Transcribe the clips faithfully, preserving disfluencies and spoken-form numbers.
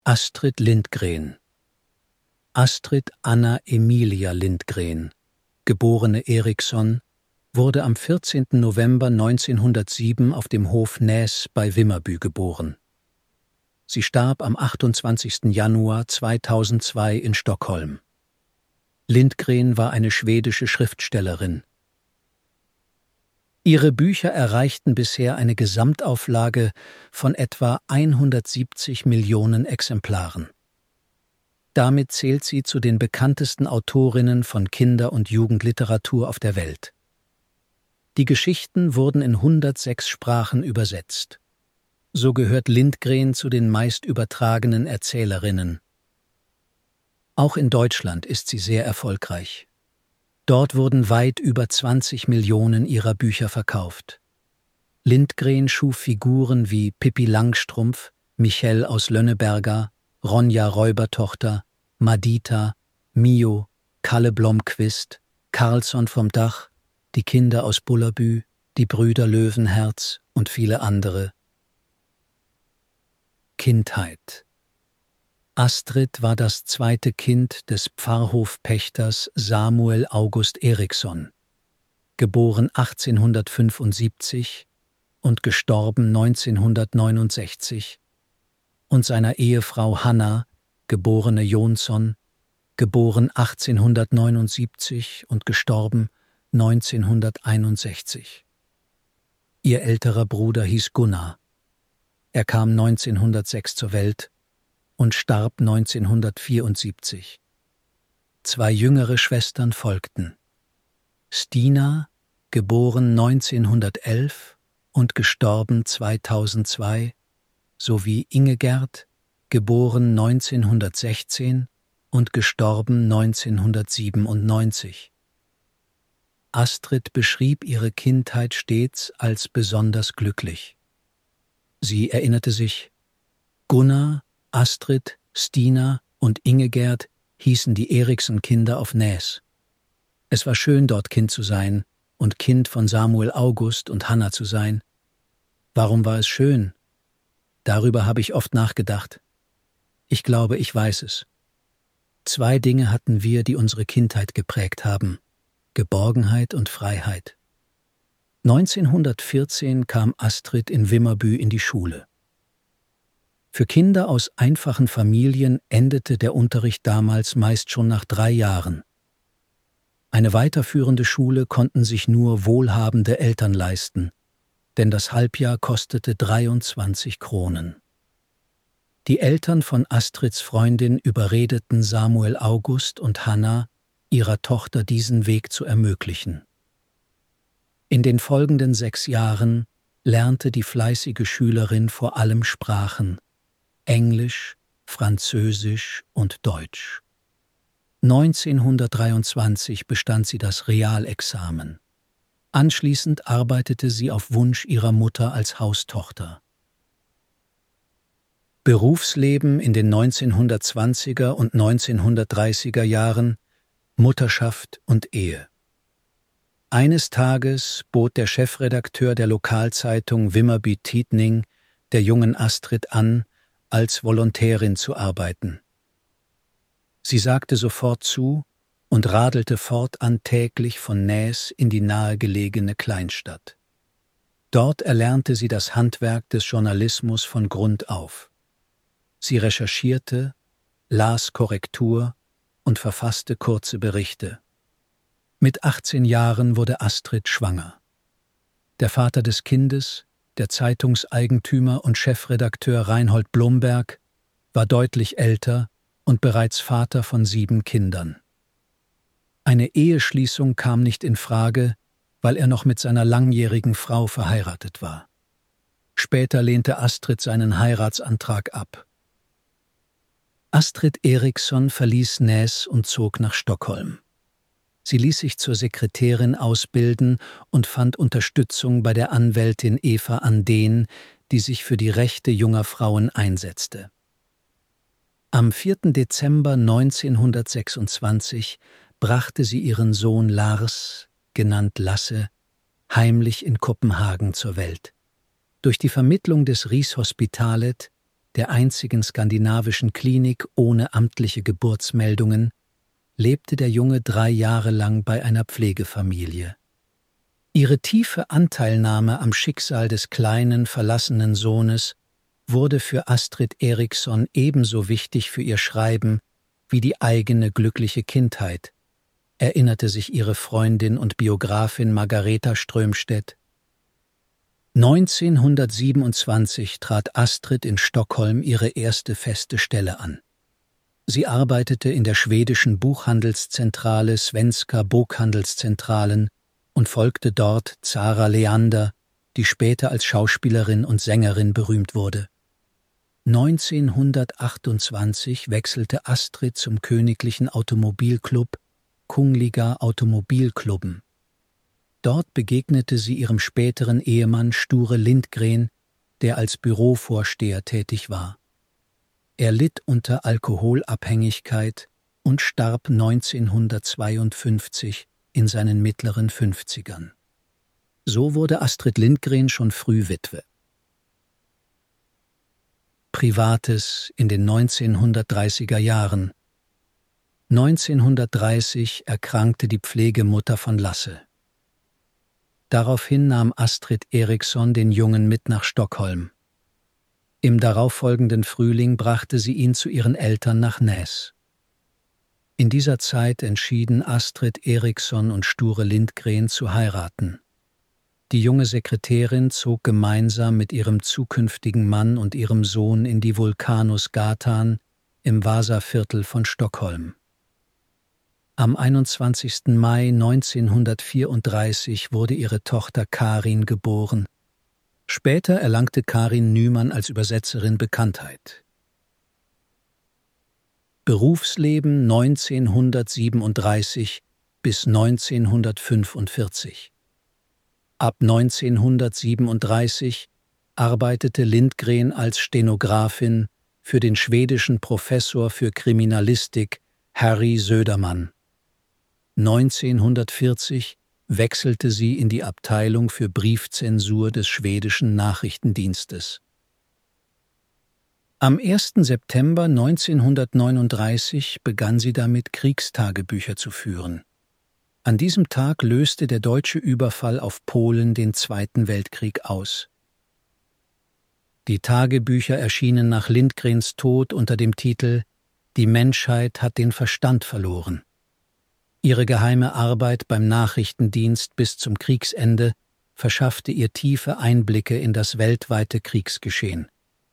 Astrid Lindgren. Astrid Anna Emilia Lindgren, geborene Eriksson, wurde am vierzehnten November neunzehnhundertsieben auf dem Hof Näs bei Vimmerby geboren. Sie starb am achtundzwanzigsten Januar zweitausendzwei in Stockholm. Lindgren war eine schwedische Schriftstellerin. Ihre Bücher erreichten bisher eine Gesamtauflage von etwa hundertsiebzig Millionen Exemplaren. Damit zählt sie zu den bekanntesten Autorinnen von Kinder- und Jugendliteratur auf der Welt. Die Geschichten wurden in hundertsechs Sprachen übersetzt. So gehört Lindgren zu den meist übertragenen Erzählerinnen. Auch in Deutschland ist sie sehr erfolgreich. Dort wurden weit über zwanzig Millionen ihrer Bücher verkauft. Lindgren schuf Figuren wie Pippi Langstrumpf, Michel aus Lönneberger, Ronja Räubertochter, Madita, Mio, Kalle Blomqvist, Karlsson vom Dach, die Kinder aus Bullerbü, die Brüder Löwenherz und viele andere. Kindheit. Astrid war das zweite Kind des Pfarrhofpächters Samuel August Eriksson, geboren achtzehnhundertfünfundsiebzig und gestorben neunzehnhundertneunundsechzig, und seiner Ehefrau Hanna, geborene Jonsson, geboren achtzehnhundertneunundsiebzig und gestorben neunzehnhunderteinundsechzig. Ihr älterer Bruder hieß Gunnar. Er kam neunzehnhundertsechs zur Welt und starb neunzehnhundertvierundsiebzig. Zwei jüngere Schwestern folgten. Stina, geboren neunzehnhundertelf und gestorben zweitausendzwei, sowie Ingegerd, geboren neunzehnhundertsechzehn und gestorben neunzehnhundertsiebenundneunzig. Astrid beschrieb ihre Kindheit stets als besonders glücklich. Sie erinnerte sich: Gunnar, Astrid, Stina und Ingegerd hießen die Eriksson-Kinder auf Näs. Es war schön, dort Kind zu sein und Kind von Samuel August und Hanna zu sein. Warum war es schön? Darüber habe ich oft nachgedacht. Ich glaube, ich weiß es. Zwei Dinge hatten wir, die unsere Kindheit geprägt haben: Geborgenheit und Freiheit. neunzehnhundertvierzehn kam Astrid in Vimmerby in die Schule. Für Kinder aus einfachen Familien endete der Unterricht damals meist schon nach drei Jahren. Eine weiterführende Schule konnten sich nur wohlhabende Eltern leisten, denn das Halbjahr kostete dreiundzwanzig Kronen. Die Eltern von Astrids Freundin überredeten Samuel August und Hanna, ihrer Tochter diesen Weg zu ermöglichen. In den folgenden sechs Jahren lernte die fleißige Schülerin vor allem Sprachen: Englisch, Französisch und Deutsch. neunzehnhundertdreiundzwanzig bestand sie das Realexamen. Anschließend arbeitete sie auf Wunsch ihrer Mutter als Haustochter. Berufsleben in den neunzehnhundertzwanziger und neunzehnhundertdreißiger Jahren, Mutterschaft und Ehe. Eines Tages bot der Chefredakteur der Lokalzeitung Vimmerby Tidning der jungen Astrid an, als Volontärin zu arbeiten. Sie sagte sofort zu und radelte fortan täglich von Näs in die nahegelegene Kleinstadt. Dort erlernte sie das Handwerk des Journalismus von Grund auf. Sie recherchierte, las Korrektur und verfasste kurze Berichte. Mit achtzehn Jahren wurde Astrid schwanger. Der Vater des Kindes, der Zeitungseigentümer und Chefredakteur Reinhold Blomberg, war deutlich älter und bereits Vater von sieben Kindern. Eine Eheschließung kam nicht in Frage, weil er noch mit seiner langjährigen Frau verheiratet war. Später lehnte Astrid seinen Heiratsantrag ab. Astrid Eriksson verließ Näs und zog nach Stockholm. Sie ließ sich zur Sekretärin ausbilden und fand Unterstützung bei der Anwältin Eva Andén, die sich für die Rechte junger Frauen einsetzte. Am vierten Dezember neunzehnhundertsechsundzwanzig brachte sie ihren Sohn Lars, genannt Lasse, heimlich in Kopenhagen zur Welt. Durch die Vermittlung des Rigshospitalet, der einzigen skandinavischen Klinik ohne amtliche Geburtsmeldungen, lebte der Junge drei Jahre lang bei einer Pflegefamilie. Ihre tiefe Anteilnahme am Schicksal des kleinen, verlassenen Sohnes wurde für Astrid Eriksson ebenso wichtig für ihr Schreiben wie die eigene glückliche Kindheit, erinnerte sich ihre Freundin und Biografin Margareta Strömstedt. neunzehnhundertsiebenundzwanzig trat Astrid in Stockholm ihre erste feste Stelle an. Sie arbeitete in der schwedischen Buchhandelszentrale Svenska Bokhandelscentralen und folgte dort Zara Leander, die später als Schauspielerin und Sängerin berühmt wurde. neunzehnhundertachtundzwanzig wechselte Astrid zum Königlichen Automobilclub Kungliga Automobilklubben. Dort begegnete sie ihrem späteren Ehemann Sture Lindgren, der als Bürovorsteher tätig war. Er litt unter Alkoholabhängigkeit und starb neunzehnhundertzweiundfünfzig in seinen mittleren Fünfzigern. So wurde Astrid Lindgren schon früh Witwe. Privates in den neunzehnhundertdreißiger Jahren. neunzehnhundertdreißig erkrankte die Pflegemutter von Lasse. Daraufhin nahm Astrid Eriksson den Jungen mit nach Stockholm. Im darauffolgenden Frühling brachte sie ihn zu ihren Eltern nach Näs. In dieser Zeit entschieden Astrid Eriksson und Sture Lindgren zu heiraten. Die junge Sekretärin zog gemeinsam mit ihrem zukünftigen Mann und ihrem Sohn in die Vulkanusgatan im Vasaviertel von Stockholm. Am einundzwanzigsten Mai neunzehnhundertvierunddreißig wurde ihre Tochter Karin geboren. Später erlangte Karin Nyman als Übersetzerin Bekanntheit. Berufsleben neunzehnhundertsiebenunddreißig bis neunzehnhundertfünfundvierzig. Ab neunzehnhundertsiebenunddreißig arbeitete Lindgren als Stenografin für den schwedischen Professor für Kriminalistik Harry Söderman. neunzehnhundertvierzig wechselte sie in die Abteilung für Briefzensur des schwedischen Nachrichtendienstes. Am ersten September neunzehnhundertneununddreißig begann sie damit, Kriegstagebücher zu führen. An diesem Tag löste der deutsche Überfall auf Polen den Zweiten Weltkrieg aus. Die Tagebücher erschienen nach Lindgrens Tod unter dem Titel »Die Menschheit hat den Verstand verloren«. Ihre geheime Arbeit beim Nachrichtendienst bis zum Kriegsende verschaffte ihr tiefe Einblicke in das weltweite Kriegsgeschehen.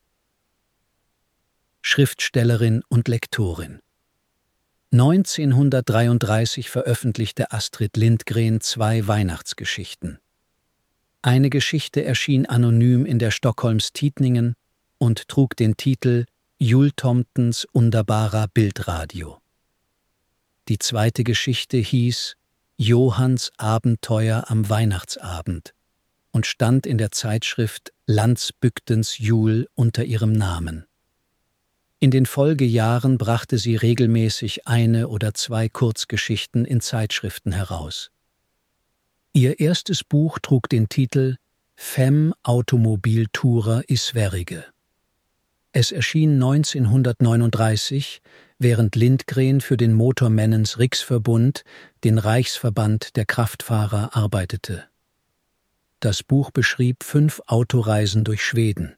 Schriftstellerin und Lektorin. neunzehnhundertdreiunddreißig veröffentlichte Astrid Lindgren zwei Weihnachtsgeschichten. Eine Geschichte erschien anonym in der Stockholms Tidningen und trug den Titel »Jultomtens underbara Bildradio«. Die zweite Geschichte hieß »Johanns Abenteuer am Weihnachtsabend« und stand in der Zeitschrift Landsbygdens Jul unter ihrem Namen. In den Folgejahren brachte sie regelmäßig eine oder zwei Kurzgeschichten in Zeitschriften heraus. Ihr erstes Buch trug den Titel »Fem automobilturer i Sverige«. Es erschien neunzehnhundertneununddreißig, während Lindgren für den Motormännens Riksförbund, den Reichsverband der Kraftfahrer, arbeitete. Das Buch beschrieb fünf Autoreisen durch Schweden.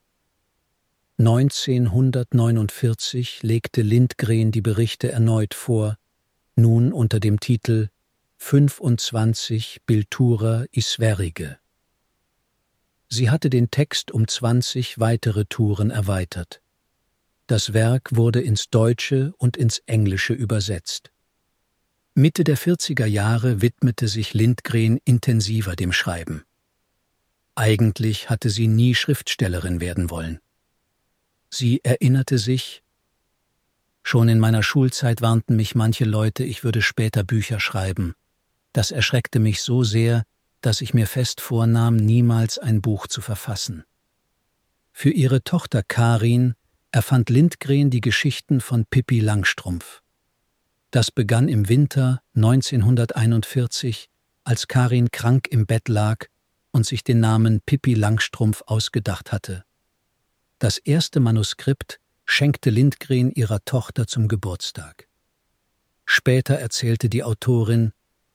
neunzehnhundertneunundvierzig legte Lindgren die Berichte erneut vor, nun unter dem Titel »fünfundzwanzig Bilturer i Sverige«. Sie hatte den Text um zwanzig weitere Touren erweitert. Das Werk wurde ins Deutsche und ins Englische übersetzt. Mitte der vierziger Jahre widmete sich Lindgren intensiver dem Schreiben. Eigentlich hatte sie nie Schriftstellerin werden wollen. Sie erinnerte sich: »Schon in meiner Schulzeit warnten mich manche Leute, ich würde später Bücher schreiben. Das erschreckte mich so sehr, dass ich mir fest vornahm, niemals ein Buch zu verfassen.« Für ihre Tochter Karin erfand Lindgren die Geschichten von Pippi Langstrumpf. Das begann im Winter neunzehnhunderteinundvierzig, als Karin krank im Bett lag und sich den Namen Pippi Langstrumpf ausgedacht hatte. Das erste Manuskript schenkte Lindgren ihrer Tochter zum Geburtstag. Später erzählte die Autorin: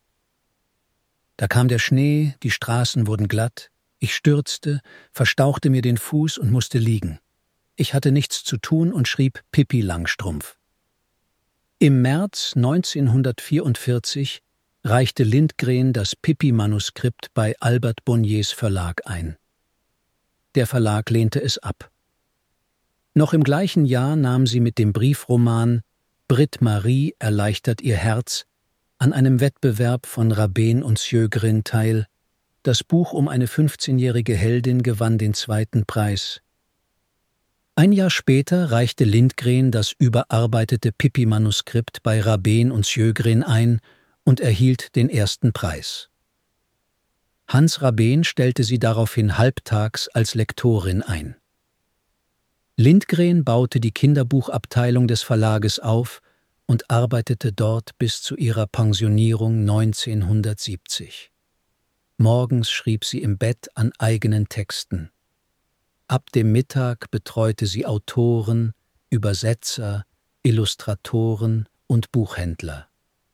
Da kam der Schnee, die Straßen wurden glatt, ich stürzte, verstauchte mir den Fuß und musste liegen. Ich hatte nichts zu tun und schrieb Pippi Langstrumpf. Im März neunzehnhundertvierundvierzig reichte Lindgren das Pippi-Manuskript bei Albert Bonniers Verlag ein. Der Verlag lehnte es ab. Noch im gleichen Jahr nahm sie mit dem Briefroman »Britt Marie erleichtert ihr Herz« an einem Wettbewerb von Rabén und Sjögren teil. Das Buch um eine fünfzehnjährige Heldin gewann den zweiten Preis. Ein Jahr später reichte Lindgren das überarbeitete Pippi-Manuskript bei Rabén und Sjögren ein und erhielt den ersten Preis. Hans Rabén stellte sie daraufhin halbtags als Lektorin ein. Lindgren baute die Kinderbuchabteilung des Verlages auf und arbeitete dort bis zu ihrer Pensionierung neunzehnhundertsiebzig. Morgens schrieb sie im Bett an eigenen Texten. Ab dem Mittag betreute sie Autoren, Übersetzer, Illustratoren und Buchhändler.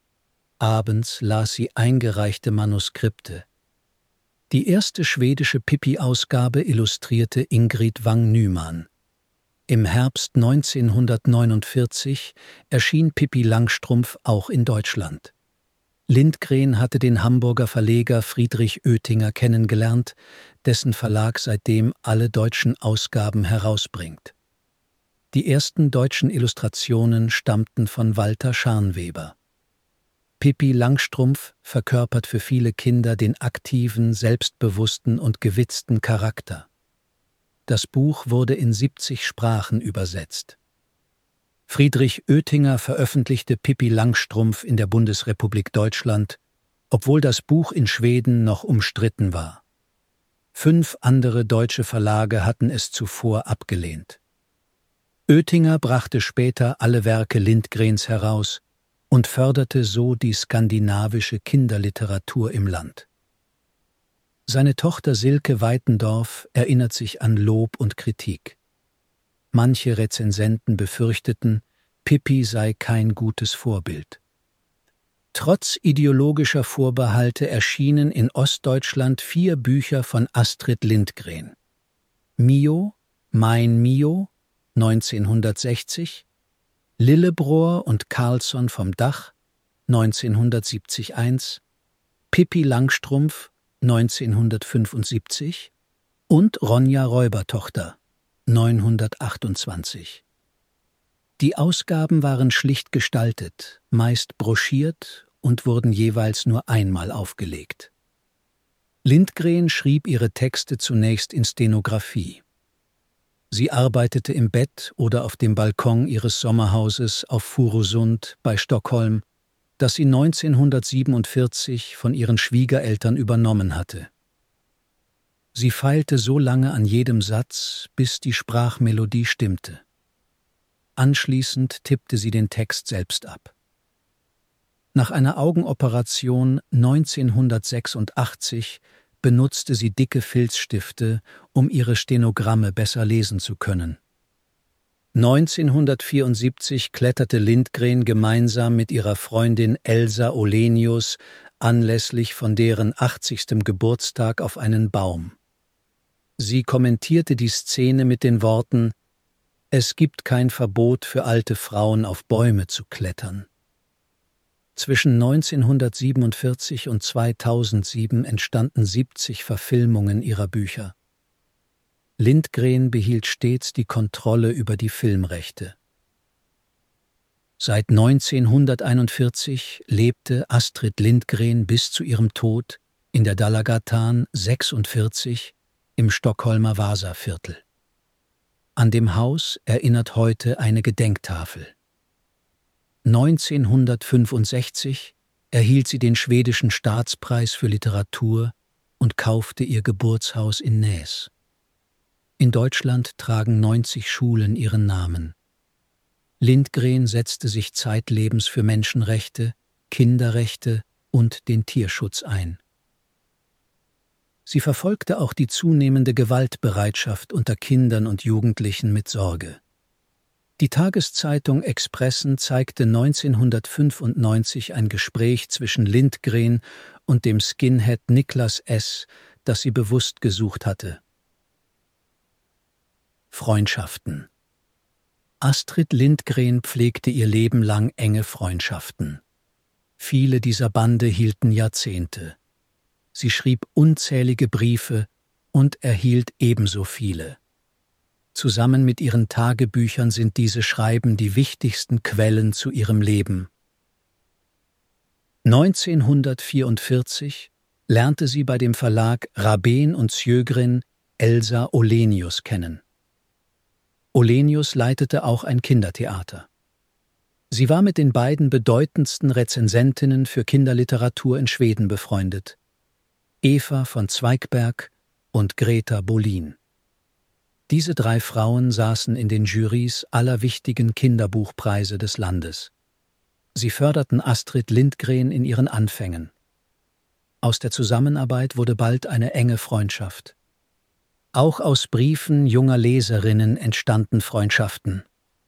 Abends las sie eingereichte Manuskripte. Die erste schwedische Pippi-Ausgabe illustrierte Ingrid Wang-Nyman. Im Herbst neunzehnhundertneunundvierzig erschien Pippi Langstrumpf auch in Deutschland. Lindgren hatte den Hamburger Verleger Friedrich Oetinger kennengelernt, dessen Verlag seitdem alle deutschen Ausgaben herausbringt. Die ersten deutschen Illustrationen stammten von Walter Scharnweber. Pippi Langstrumpf verkörpert für viele Kinder den aktiven, selbstbewussten und gewitzten Charakter. Das Buch wurde in siebzig Sprachen übersetzt. Friedrich Oetinger veröffentlichte Pippi Langstrumpf in der Bundesrepublik Deutschland, obwohl das Buch in Schweden noch umstritten war. Fünf andere deutsche Verlage hatten es zuvor abgelehnt. Oetinger brachte später alle Werke Lindgrens heraus und förderte so die skandinavische Kinderliteratur im Land. Seine Tochter Silke Weitendorf erinnert sich an Lob und Kritik. Manche Rezensenten befürchteten, Pippi sei kein gutes Vorbild. Trotz ideologischer Vorbehalte erschienen in Ostdeutschland vier Bücher von Astrid Lindgren. Mio, Mein Mio, neunzehnhundertsechzig, Lillebror und Carlsson vom Dach, neunzehnhundertsiebzig eins, Pippi Langstrumpf, neunzehnhundertfünfundsiebzig und Ronja Räubertochter, neunzehnhundertachtundzwanzig. Die Ausgaben waren schlicht gestaltet, meist broschiert und wurden jeweils nur einmal aufgelegt. Lindgren schrieb ihre Texte zunächst in Stenografie. Sie arbeitete im Bett oder auf dem Balkon ihres Sommerhauses auf Furusund bei Stockholm, das sie neunzehnhundertsiebenundvierzig von ihren Schwiegereltern übernommen hatte. Sie feilte so lange an jedem Satz, bis die Sprachmelodie stimmte. Anschließend tippte sie den Text selbst ab. Nach einer Augenoperation neunzehnhundertsechsundachtzig benutzte sie dicke Filzstifte, um ihre Stenogramme besser lesen zu können. neunzehnhundertvierundsiebzig kletterte Lindgren gemeinsam mit ihrer Freundin Elsa Olenius anlässlich von deren achtzigstem Geburtstag auf einen Baum. Sie kommentierte die Szene mit den Worten: »Es gibt kein Verbot für alte Frauen, auf Bäume zu klettern.« Zwischen neunzehnhundertsiebenundvierzig und zweitausendsieben entstanden siebzig Verfilmungen ihrer Bücher. Lindgren behielt stets die Kontrolle über die Filmrechte. Seit neunzehnhunderteinundvierzig lebte Astrid Lindgren bis zu ihrem Tod in der Dalagatan sechsundvierzig im Stockholmer Vasaviertel. An dem Haus erinnert heute eine Gedenktafel. neunzehnhundertfünfundsechzig erhielt sie den schwedischen Staatspreis für Literatur und kaufte ihr Geburtshaus in Näs. In Deutschland tragen neunzig Schulen ihren Namen. Lindgren setzte sich zeitlebens für Menschenrechte, Kinderrechte und den Tierschutz ein. Sie verfolgte auch die zunehmende Gewaltbereitschaft unter Kindern und Jugendlichen mit Sorge. Die Tageszeitung Expressen zeigte neunzehnhundertfünfundneunzig ein Gespräch zwischen Lindgren und dem Skinhead Niklas S., das sie bewusst gesucht hatte. Freundschaften. Astrid Lindgren pflegte ihr Leben lang enge Freundschaften. Viele dieser Bande hielten Jahrzehnte. Sie schrieb unzählige Briefe und erhielt ebenso viele. Zusammen mit ihren Tagebüchern sind diese Schreiben die wichtigsten Quellen zu ihrem Leben. neunzehnhundertvierundvierzig lernte sie bei dem Verlag Rabén und Sjögren Elsa Ohlenius kennen. Ohlenius leitete auch ein Kindertheater. Sie war mit den beiden bedeutendsten Rezensentinnen für Kinderliteratur in Schweden befreundet: Eva von Zweigbergk und Greta Bolin. Diese drei Frauen saßen in den Jurys aller wichtigen Kinderbuchpreise des Landes. Sie förderten Astrid Lindgren in ihren Anfängen. Aus der Zusammenarbeit wurde bald eine enge Freundschaft. Auch aus Briefen junger Leserinnen entstanden Freundschaften.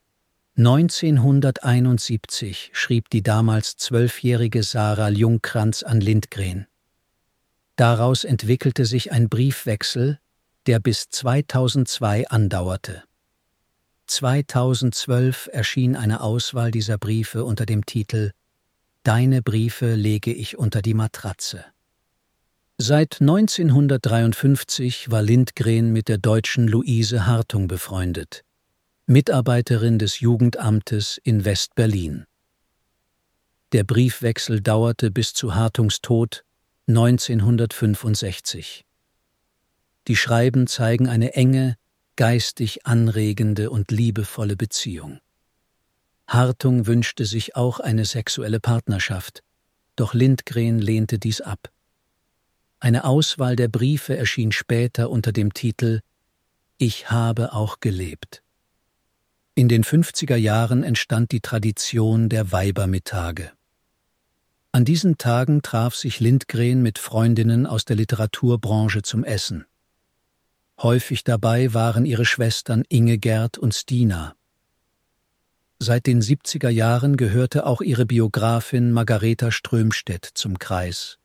neunzehnhunderteinundsiebzig schrieb die damals zwölfjährige Sarah Ljungcrantz an Lindgren. Daraus entwickelte sich ein Briefwechsel, der bis zweitausendzwei andauerte. zweitausendzwölf erschien eine Auswahl dieser Briefe unter dem Titel »Deine Briefe lege ich unter die Matratze«. Seit neunzehnhundertdreiundfünfzig war Lindgren mit der Deutschen Luise Hartung befreundet, Mitarbeiterin des Jugendamtes in West-Berlin. Der Briefwechsel dauerte bis zu Hartungs Tod neunzehnhundertfünfundsechzig. Die Schreiben zeigen eine enge, geistig anregende und liebevolle Beziehung. Hartung wünschte sich auch eine sexuelle Partnerschaft, doch Lindgren lehnte dies ab. Eine Auswahl der Briefe erschien später unter dem Titel »Ich habe auch gelebt«. In den fünfziger Jahren entstand die Tradition der Weibermittage. An diesen Tagen traf sich Lindgren mit Freundinnen aus der Literaturbranche zum Essen. Häufig dabei waren ihre Schwestern Ingegerd und Stina. Seit den siebziger Jahren gehörte auch ihre Biografin Margareta Strömstedt zum Kreis.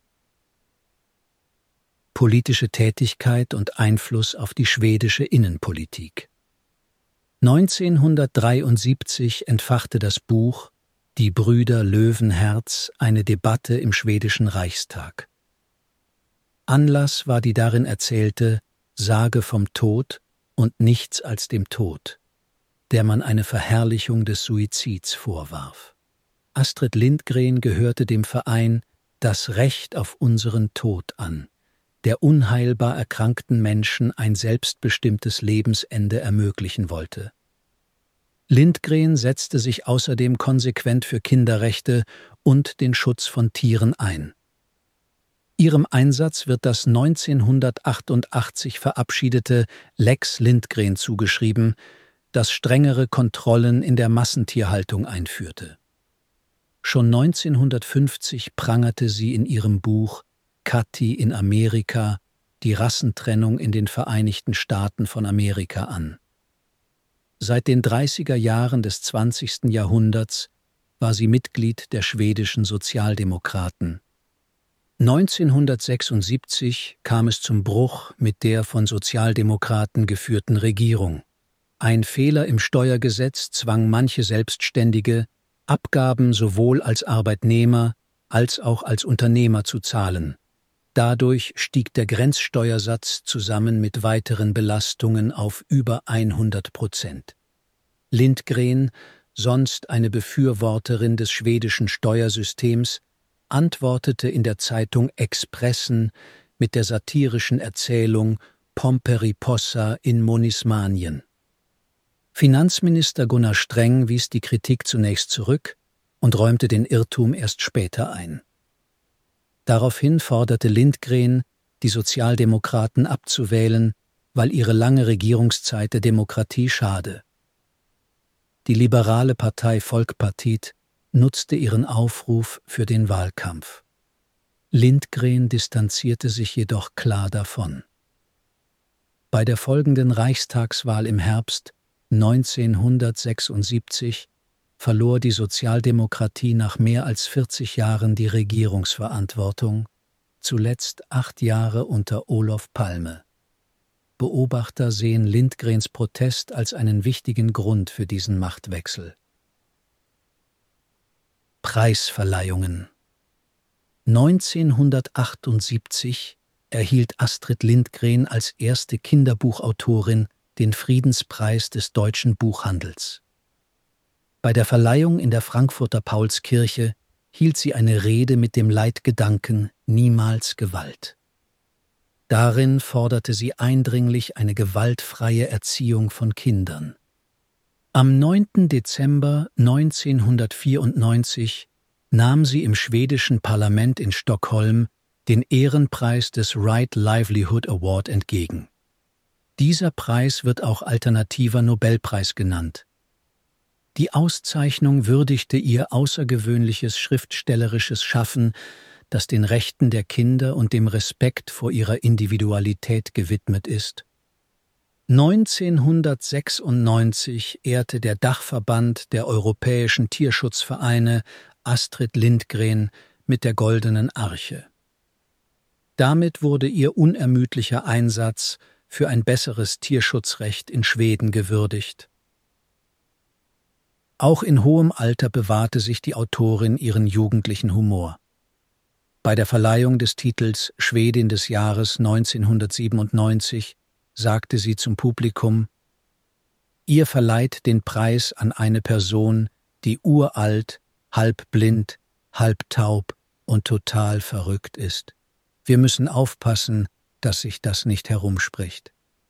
Politische Tätigkeit und Einfluss auf die schwedische Innenpolitik. neunzehnhundertdreiundsiebzig entfachte das Buch »Die Brüder Löwenherz« eine Debatte im schwedischen Reichstag. Anlass war die darin erzählte »Sage vom Tod und nichts als dem Tod«, der man eine Verherrlichung des Suizids vorwarf. Astrid Lindgren gehörte dem Verein »Das Recht auf unseren Tod« an, der unheilbar erkrankten Menschen ein selbstbestimmtes Lebensende ermöglichen wollte. Lindgren setzte sich außerdem konsequent für Kinderrechte und den Schutz von Tieren ein. Ihrem Einsatz wird das neunzehnhundertachtundachtzig verabschiedete Lex Lindgren zugeschrieben, das strengere Kontrollen in der Massentierhaltung einführte. Schon neunzehnhundertfünfzig prangerte sie in ihrem Buch »Katti in Amerika« die Rassentrennung in den Vereinigten Staaten von Amerika an. Seit den dreißiger Jahren des zwanzigsten Jahrhunderts war sie Mitglied der schwedischen Sozialdemokraten. neunzehnhundertsechsundsiebzig kam es zum Bruch mit der von Sozialdemokraten geführten Regierung. Ein Fehler im Steuergesetz zwang manche Selbstständige, Abgaben sowohl als Arbeitnehmer als auch als Unternehmer zu zahlen. Dadurch stieg der Grenzsteuersatz zusammen mit weiteren Belastungen auf über hundert Prozent. Lindgren, sonst eine Befürworterin des schwedischen Steuersystems, antwortete in der Zeitung Expressen mit der satirischen Erzählung Pomperipossa in Monismanien. Finanzminister Gunnar Sträng wies die Kritik zunächst zurück und räumte den Irrtum erst später ein. Daraufhin forderte Lindgren, die Sozialdemokraten abzuwählen, weil ihre lange Regierungszeit der Demokratie schade. Die liberale Partei Folkpartiet nutzte ihren Aufruf für den Wahlkampf. Lindgren distanzierte sich jedoch klar davon. Bei der folgenden Reichstagswahl im Herbst neunzehnhundertsechsundsiebzig verlor die Sozialdemokratie nach mehr als vierzig Jahren die Regierungsverantwortung, zuletzt acht Jahre unter Olof Palme. Beobachter sehen Lindgrens Protest als einen wichtigen Grund für diesen Machtwechsel. Preisverleihungen. neunzehnhundertachtundsiebzig erhielt Astrid Lindgren als erste Kinderbuchautorin den Friedenspreis des deutschen Buchhandels. Bei der Verleihung in der Frankfurter Paulskirche hielt sie eine Rede mit dem Leitgedanken „Niemals Gewalt". Darin forderte sie eindringlich eine gewaltfreie Erziehung von Kindern. Am neunten Dezember neunzehnhundertvierundneunzig nahm sie im schwedischen Parlament in Stockholm den Ehrenpreis des Right Livelihood Award entgegen. Dieser Preis wird auch alternativer Nobelpreis genannt. Die Auszeichnung würdigte ihr außergewöhnliches schriftstellerisches Schaffen, das den Rechten der Kinder und dem Respekt vor ihrer Individualität gewidmet ist. neunzehnhundertsechsundneunzig ehrte der Dachverband der Europäischen Tierschutzvereine Astrid Lindgren mit der Goldenen Arche. Damit wurde ihr unermüdlicher Einsatz für ein besseres Tierschutzrecht in Schweden gewürdigt. Auch in hohem Alter bewahrte sich die Autorin ihren jugendlichen Humor. Bei der Verleihung des Titels Schwedin des Jahres neunzehnhundertsiebenundneunzig sagte sie zum Publikum: „Ihr verleiht den Preis an eine Person, die uralt, halb blind, halb taub und total verrückt ist. Wir müssen aufpassen, dass sich das nicht herumspricht."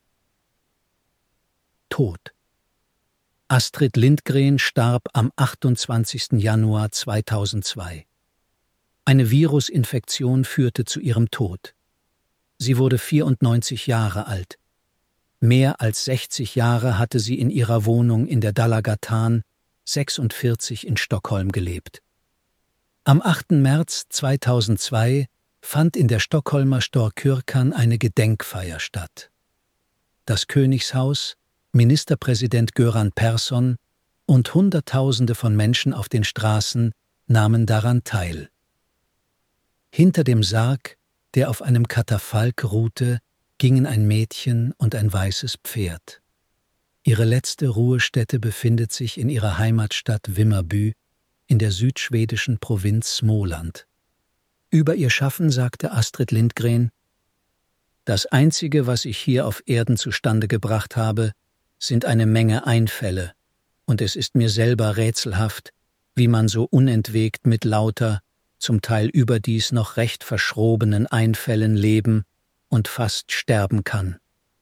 Tod. Astrid Lindgren starb am achtundzwanzigsten Januar zweitausendzwei. Eine Virusinfektion führte zu ihrem Tod. Sie wurde vierundneunzig Jahre alt. Mehr als sechzig Jahre hatte sie in ihrer Wohnung in der Dalagatan sechsundvierzig in Stockholm gelebt. Am achten März zweitausendzwei fand in der Stockholmer Storkyrkan eine Gedenkfeier statt. Das Königshaus, Ministerpräsident Göran Persson und Hunderttausende von Menschen auf den Straßen nahmen daran teil. Hinter dem Sarg, der auf einem Katafalk ruhte, gingen ein Mädchen und ein weißes Pferd. Ihre letzte Ruhestätte befindet sich in ihrer Heimatstadt Vimmerby in der südschwedischen Provinz Småland. Über ihr Schaffen sagte Astrid Lindgren: „Das Einzige, was ich hier auf Erden zustande gebracht habe, sind eine Menge Einfälle, und es ist mir selber rätselhaft, wie man so unentwegt mit lauter, zum Teil überdies noch recht verschrobenen Einfällen leben und fast sterben kann."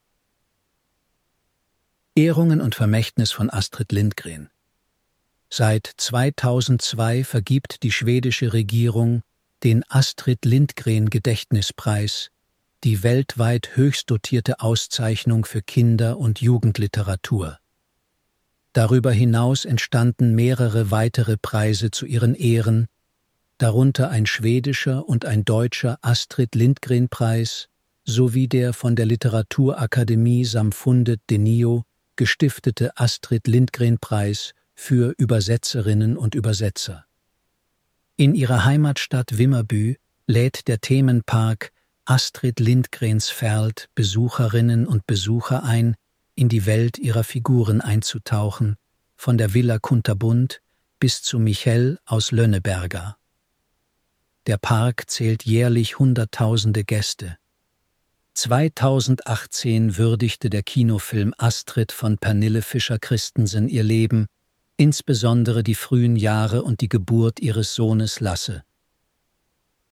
Ehrungen und Vermächtnis von Astrid Lindgren. Seit zweitausendzwei vergibt die schwedische Regierung den Astrid Lindgren Gedächtnispreis, die weltweit höchst dotierte Auszeichnung für Kinder- und Jugendliteratur. Darüber hinaus entstanden mehrere weitere Preise zu ihren Ehren, darunter ein schwedischer und ein deutscher Astrid Lindgren-Preis sowie der von der Literaturakademie Samfundet Denio gestiftete Astrid Lindgren-Preis für Übersetzerinnen und Übersetzer. In ihrer Heimatstadt Vimmerby lädt der Themenpark Astrid Lindgrens Fält Besucherinnen und Besucher ein, in die Welt ihrer Figuren einzutauchen, von der Villa Kunterbund bis zu Michel aus Lönneberga. Der Park zählt jährlich Hunderttausende Gäste. zweitausendachtzehn würdigte der Kinofilm Astrid von Pernille Fischer-Christensen ihr Leben, insbesondere die frühen Jahre und die Geburt ihres Sohnes Lasse.